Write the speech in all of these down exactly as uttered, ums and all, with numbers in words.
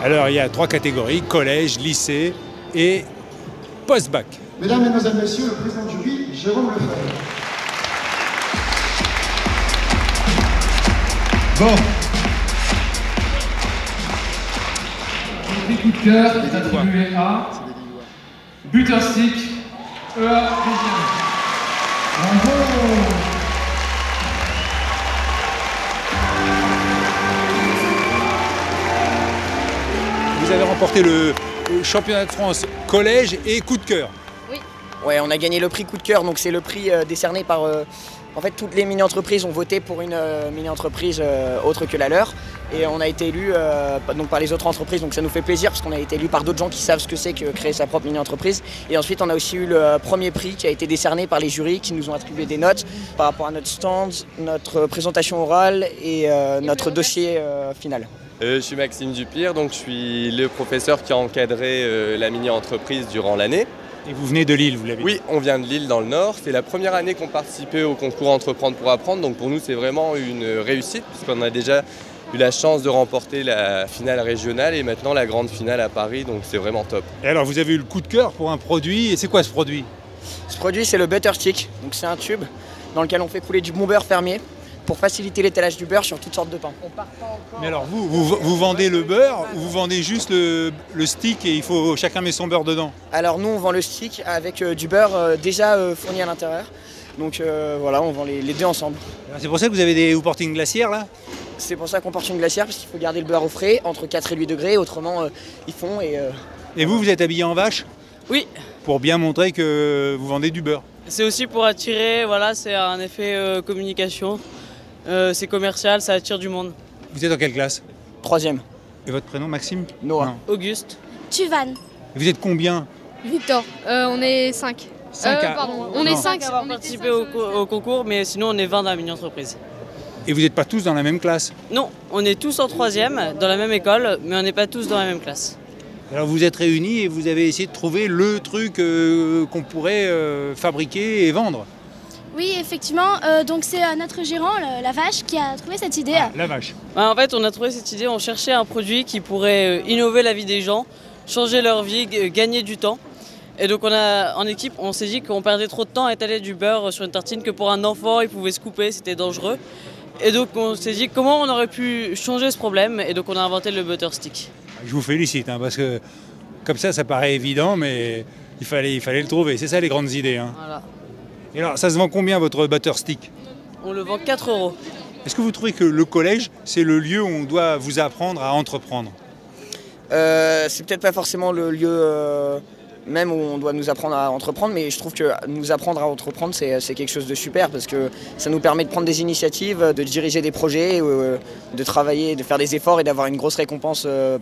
Alors il y a trois catégories, collège, lycée et post-bac. Mesdames, Mesdemoiselles, Messieurs, le président du jury, Jérôme Lefebvre. Bon. Le prix coup de cœur est attribué à Butterstick, E A deuxième. Bravo. Vous avez remporté le championnat de France collège et coup de cœur. Oui. Ouais, on a gagné le prix coup de cœur, donc c'est le prix euh, décerné par... Euh, en fait, toutes les mini-entreprises ont voté pour une euh, mini-entreprise euh, autre que la leur. Et on a été élus euh, donc par les autres entreprises, donc ça nous fait plaisir parce qu'on a été élus par d'autres gens qui savent ce que c'est que créer sa propre mini-entreprise. Et ensuite, on a aussi eu le premier prix qui a été décerné par les jurys qui nous ont attribué des notes par rapport à notre stand, notre présentation orale et euh, notre dossier euh, final. Euh, je suis Maxime Dupire, donc je suis le professeur qui a encadré euh, la mini-entreprise durant l'année. Et vous venez de Lille, vous l'avez dit? Oui, on vient de Lille dans le Nord. C'est la première année qu'on participait au concours Entreprendre pour apprendre, donc pour nous c'est vraiment une réussite puisqu'on a déjà eu la chance de remporter la finale régionale et maintenant la grande finale à Paris, donc c'est vraiment top. Et alors vous avez eu le coup de cœur pour un produit, et c'est quoi ce produit? Ce produit c'est le Butterstick, donc c'est un tube dans lequel on fait couler du bon beurre fermier pour faciliter l'étalage du beurre sur toutes sortes de pains. Mais alors vous, vous, vous vendez le beurre ou vous vendez juste le, le stick et il faut chacun met son beurre dedans? Alors nous on vend le stick avec euh, du beurre euh, déjà euh, fourni à l'intérieur. Donc euh, voilà, on vend les, les deux ensemble. C'est pour ça que vous, avez des, vous portez une glacière là? C'est pour ça qu'on porte une glacière, parce qu'il faut garder le beurre au frais entre quatre et huit degrés, autrement euh, ils fond et... Euh... Et vous, vous êtes habillé en vache? Oui. Pour bien montrer que vous vendez du beurre? C'est aussi pour attirer, voilà, c'est un effet euh, communication. Euh, c'est commercial, ça attire du monde. Vous êtes en quelle classe? Troisième. Et votre prénom, Maxime? Noah. Non. Auguste. Tuvan. Vous êtes combien? Victor. Euh, on est cinq. cinq euh, à... Pardon, On, on est est cinq. à avoir participé au, au concours, mais sinon on est vingt dans la mini-entreprise. Et vous n'êtes pas tous dans la même classe? Non, on est tous en troisième, dans la même école, mais on n'est pas tous dans la même classe. Alors vous êtes réunis et vous avez essayé de trouver le truc euh, qu'on pourrait euh, fabriquer et vendre? Oui, effectivement. Euh, donc c'est euh, notre gérant, le, la vache, qui a trouvé cette idée. Ah, la vache. Bah, en fait, on a trouvé cette idée, on cherchait un produit qui pourrait euh, innover la vie des gens, changer leur vie, g- gagner du temps. Et donc on a, en équipe, on s'est dit qu'on perdait trop de temps à étaler du beurre sur une tartine, que pour un enfant, il pouvait se couper, c'était dangereux. Et donc on s'est dit comment on aurait pu changer ce problème, et donc on a inventé le Butterstick. Je vous félicite, hein, parce que comme ça, ça paraît évident, mais il fallait, il fallait le trouver. C'est ça les grandes idées. Hein. Voilà. Et alors, ça se vend combien votre Butterstick? On le vend quatre euros. Est-ce que vous trouvez que le collège, c'est le lieu où on doit vous apprendre à entreprendre? Euh, c'est peut-être pas forcément le lieu euh, même où on doit nous apprendre à entreprendre, mais je trouve que nous apprendre à entreprendre, c'est, c'est quelque chose de super parce que ça nous permet de prendre des initiatives, de diriger des projets, euh, de travailler, de faire des efforts et d'avoir une grosse récompense. Euh,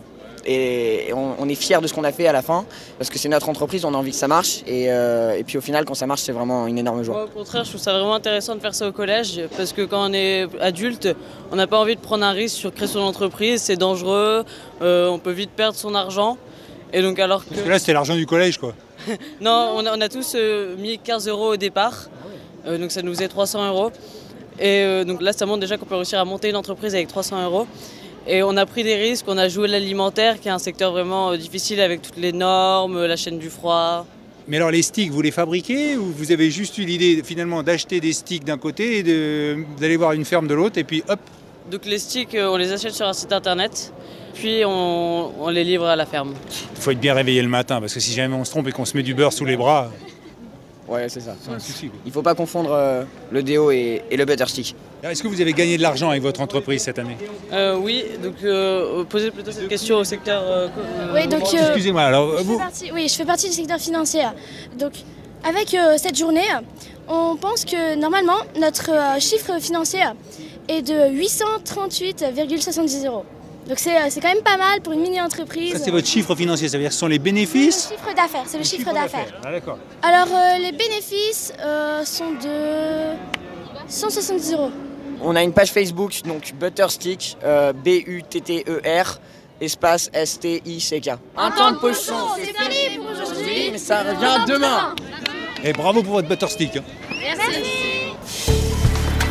et on, on est fiers de ce qu'on a fait à la fin parce que c'est notre entreprise, on a envie que ça marche et, euh, et puis au final quand ça marche c'est vraiment une énorme joie. Moi, au contraire, je trouve ça vraiment intéressant de faire ça au collège parce que quand on est adulte, on n'a pas envie de prendre un risque sur créer son entreprise, c'est dangereux, euh, on peut vite perdre son argent. Et donc alors que... Parce que là, c'était l'argent du collège, quoi. Non, on a, on a tous euh, mis quinze euros au départ, euh, donc ça nous faisait trois cents euros. Et euh, donc là, ça montre déjà qu'on peut réussir à monter une entreprise avec trois cents euros. Et on a pris des risques, on a joué l'alimentaire, qui est un secteur vraiment euh, difficile avec toutes les normes, la chaîne du froid. Mais alors, les sticks, vous les fabriquez ou vous avez juste eu l'idée, finalement, d'acheter des sticks d'un côté et de, d'aller voir une ferme de l'autre et puis hop? Donc les sticks, euh, on les achète sur un site internet, puis on, on les livre à la ferme. Il faut être bien réveillé le matin, parce que si jamais on se trompe et qu'on se met du beurre sous les bras... Ouais, c'est ça. C'est un souci. Il ne faut pas confondre euh, le déo et, et le Butterstick. Est-ce que vous avez gagné de l'argent avec votre entreprise cette année? Euh, oui, donc euh, posez plutôt cette question au secteur... Euh, Oui, donc, euh, Excusez-moi, alors je vous... fais partie, oui, je fais partie du secteur financier. Donc avec euh, cette journée, on pense que normalement notre euh, chiffre financier est de huit cent trente-huit virgule soixante-dix euros. Donc c'est, c'est quand même pas mal pour une mini-entreprise. Ça, c'est votre chiffre financier, ça veut dire que ce sont les bénéfices? C'est le chiffre d'affaires, c'est le, le chiffre, chiffre d'affaires. d'affaires. Ah, d'accord. Alors euh, les bénéfices euh, sont de cent soixante-dix euros. On a une page Facebook, donc Butterstick, euh, B U T T E R, espace S T I C K. Un temps de poisson, c'est fini pour aujourd'hui, mais ça revient demain. Et bravo pour votre Butterstick. Merci.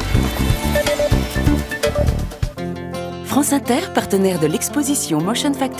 France Inter, partenaire de l'exposition Motion Factory.